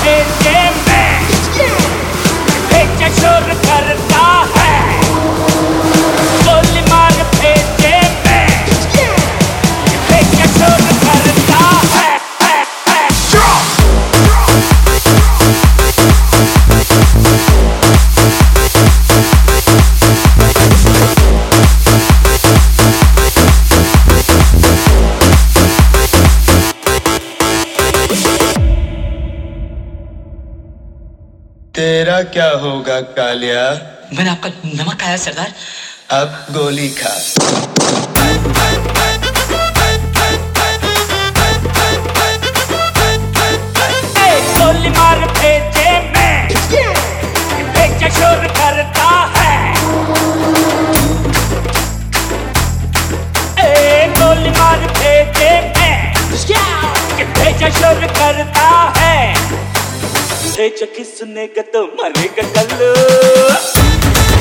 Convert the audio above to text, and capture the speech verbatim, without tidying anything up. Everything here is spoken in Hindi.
भेजे में भेजा शोर करता है, गोली मार भेजे में भेजा शोर करता है, है, है। तेरा क्या होगा कालिया? मैंने आपका नमक खाया सरदार। अब गोली खा। गोली मार भेजे में भेजा शोर करता है, ए गोली मार भेजे में भेजा शोर करता है, भेजा किसने तो मरेगा कल।